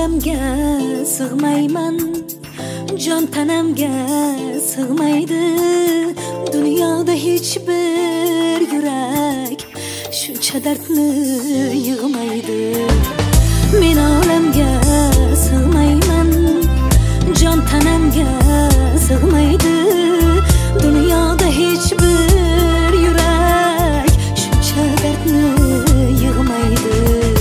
olamga sig'mayman, jon tanamga sig'maydi. Dunyoda hech bir yurak shuncha dardni yig'maydi. Men olamga sig'mayman, jon tanamga sig'maydi. Dunyoda hech bir yurak shuncha dardni yig'maydi.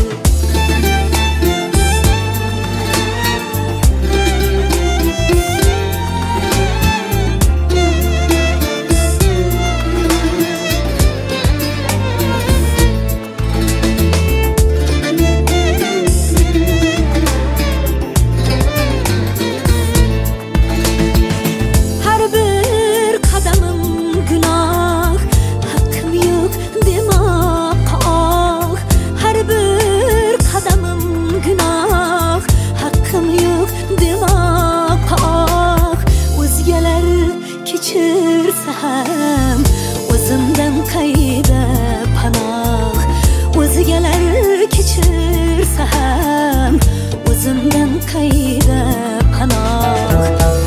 O'zimdan qayda panoh, o'zgalar kechirsa ham o'zimdan qayda panoh.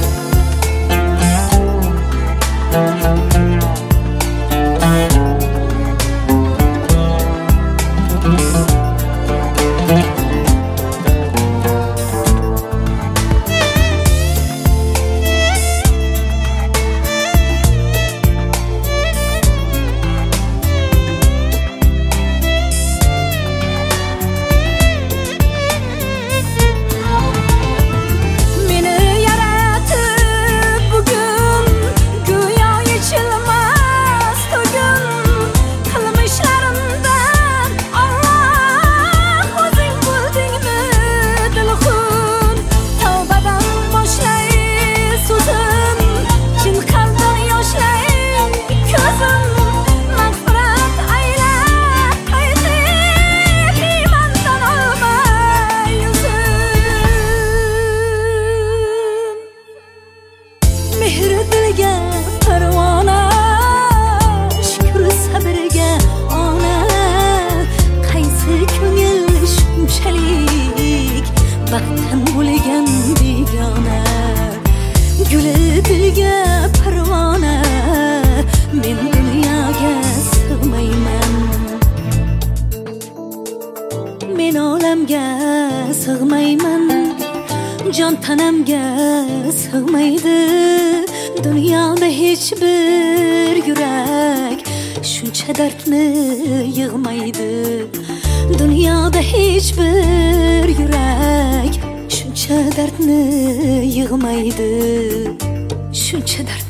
Baxtdan bo'lgan begona, guli dilga parvona. Men dunyoga sig'mayman, men olamga sig'mayman, jon tanamga sig'maydi. Dunyoda hech bir yurak shuncha dardni yig'maydi. Dunyoda hech bir yurak shuncha dardni yig'maydi. Shuncha dard